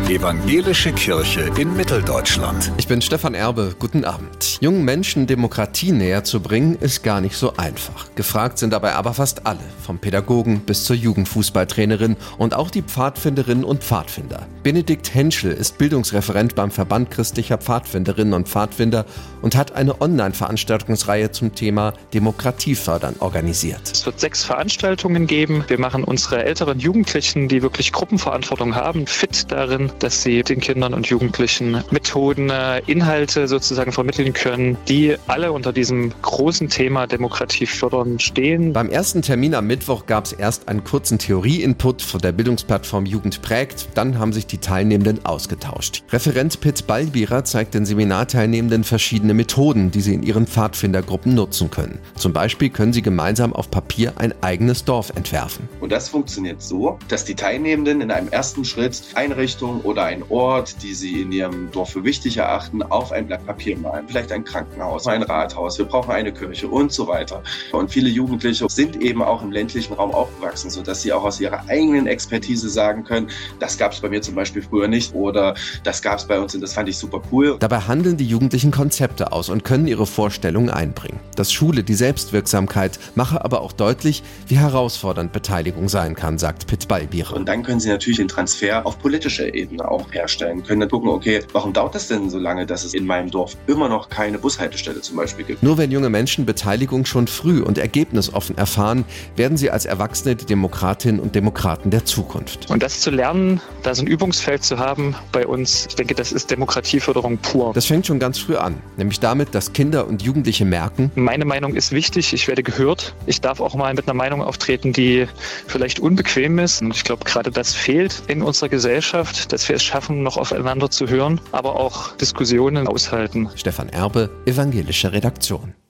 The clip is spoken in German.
Evangelische Kirche in Mitteldeutschland. Ich bin Stefan Erbe, guten Abend. Jungen Menschen Demokratie näher zu bringen, ist gar nicht so einfach. Gefragt sind dabei aber fast alle, vom Pädagogen bis zur Jugendfußballtrainerin und auch die Pfadfinderinnen und Pfadfinder. Benedikt Henschel ist Bildungsreferent beim Verband christlicher Pfadfinderinnen und Pfadfinder und hat eine Online-Veranstaltungsreihe zum Thema Demokratie fördern organisiert. Es wird 6 Veranstaltungen geben. Wir machen unsere älteren Jugendlichen, die wirklich Gruppenverantwortung haben, fit darin, dass sie den Kindern und Jugendlichen Methoden, Inhalte sozusagen vermitteln können, die alle unter diesem großen Thema Demokratie fördern stehen. Beim ersten Termin am Mittwoch gab es erst einen kurzen Theorie-Input von der Bildungsplattform Jugend prägt, dann haben sich die Teilnehmenden ausgetauscht. Referent Pitt Ballbierer zeigt den Seminarteilnehmenden verschiedene Methoden, die sie in ihren Pfadfindergruppen nutzen können. Zum Beispiel können sie gemeinsam auf Papier ein eigenes Dorf entwerfen. Und das funktioniert so, dass die Teilnehmenden in einem ersten Schritt Einrichtungen oder einen Ort, die sie in ihrem Dorf für wichtig erachten, auf ein Blatt Papier malen. Vielleicht ein Krankenhaus, ein Rathaus, wir brauchen eine Kirche und so weiter. Und viele Jugendliche sind eben auch im ländlichen Raum aufgewachsen, sodass sie auch aus ihrer eigenen Expertise sagen können, das gab es bei mir zum Beispiel früher nicht oder das gab es bei uns und das fand ich super cool. Dabei handeln die Jugendlichen Konzepte aus und können ihre Vorstellungen einbringen. Das Schule die Selbstwirksamkeit, mache aber auch deutlich, wie herausfordernd Beteiligung sein kann, sagt Pitt Ballbierer. Und dann können sie natürlich den Transfer auf politischer Ebene auch herstellen, können dann gucken, okay, warum dauert das denn so lange, dass es in meinem Dorf immer noch keine Bushaltestelle zum Beispiel gibt? Nur wenn junge Menschen Beteiligung schon früh und ergebnisoffen erfahren, werden sie als Erwachsene die Demokratinnen und Demokraten der Zukunft. Und das zu lernen, da so ein Übungsfeld zu haben bei uns, ich denke, das ist Demokratieförderung pur. Das fängt schon ganz früh an, nämlich damit, dass Kinder und Jugendliche merken, meine Meinung ist wichtig, ich werde gehört. Ich darf auch mal mit einer Meinung auftreten, die vielleicht unbequem ist. Und ich glaube, gerade das fehlt in unserer Gesellschaft, dass wir es schaffen, noch aufeinander zu hören, aber auch Diskussionen aushalten. Stefan Erbe, Evangelische Redaktion.